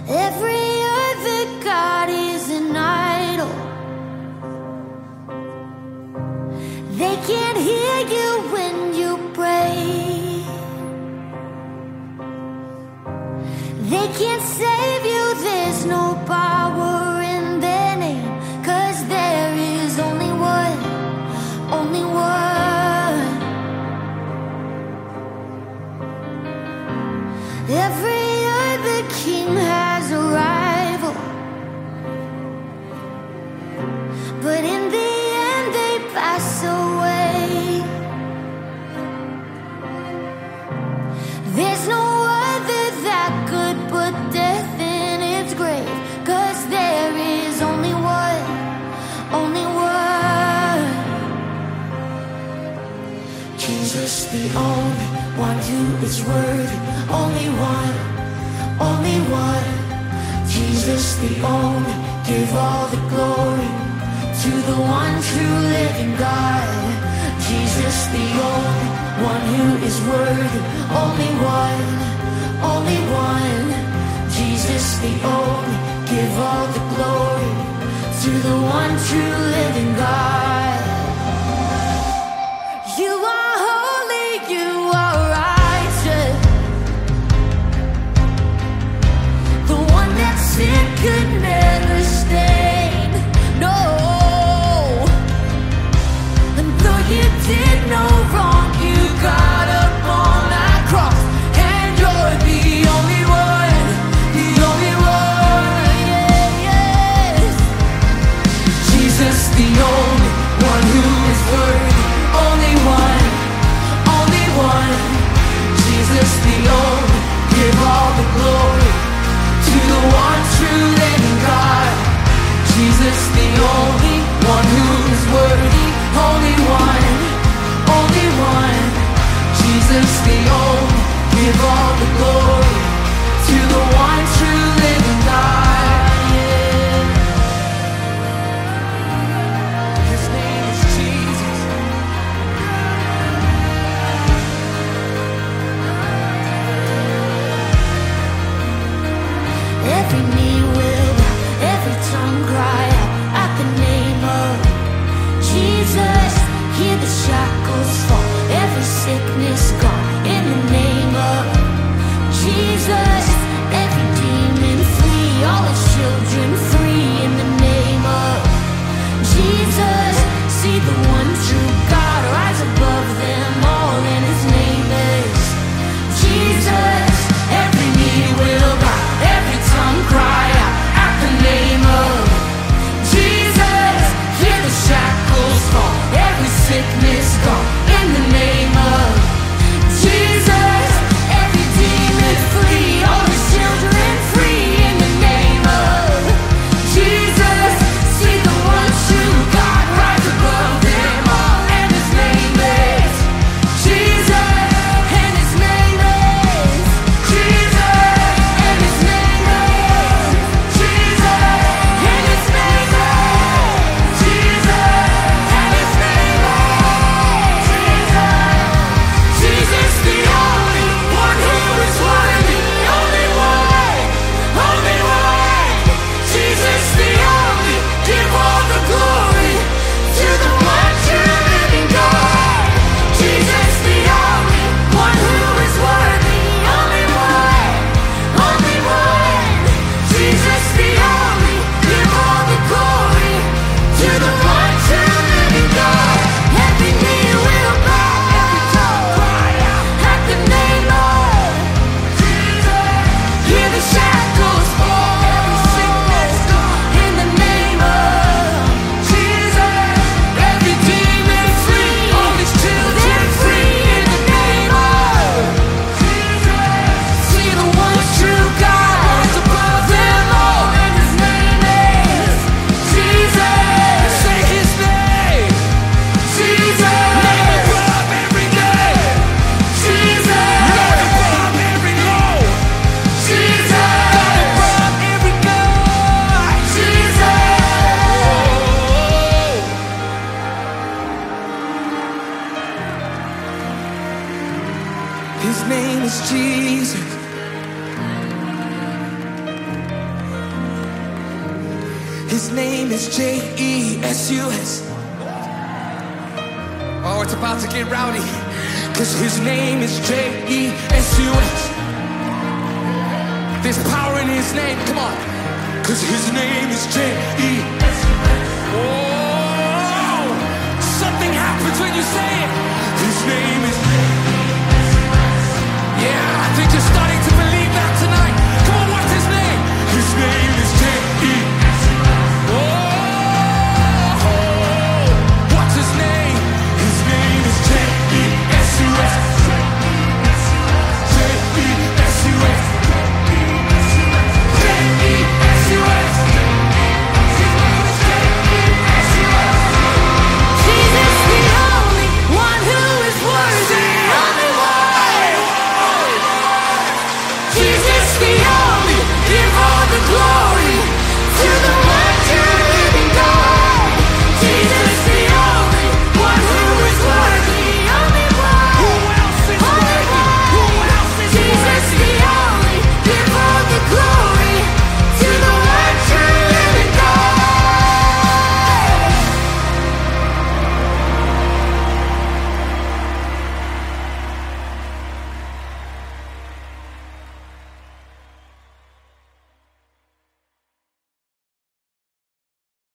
Every other god is an idol. They can't hear you when you pray. They can't save you, there's no power in their name. 'Cause there is only one, only one. Every other king has a rival, but in the end they pass away. There's no other that could put death in its grave. 'Cause there is only one, only one. Jesus, the only one who is worthy. Only one, only one. Jesus, the only, give all the glory to the one true living God. Jesus, the only one who is worthy. Only one, only one. Jesus, the only, give all the glory to the one true living God. You are holy, you are righteous, the one that sin could never stain. No, and though you did no wrong, you got up on that cross, and you're the only one, the only one. Yeah, yes. Jesus, the only one who is worthy. Only one, only one. Jesus, the only, give all the glory to the one true living God. Jesus, the only one who is worthy. Only one, only one. Jesus, the only, give all the glory to the one true living God. Yeah. His name is Jesus. Every knee will bow, every tongue cry out at the name of Jesus. Hear the shackles fall, every sickness gone in the name of Jesus. Every demon flee, all his children free in the name of Jesus. See the one true God rise above them all, and his name is Jesus. Every knee will bow, every tongue cry out at the name of His name is J-E-S-U-S. Oh, it's about to get rowdy. Cause his name is J-E-S-U-S. There's power in his name, come on. Cause his name is J-E-S-U-S. Oh, something happens when you say it. His name is J-E-S-U-S. Yeah, I think you're starting to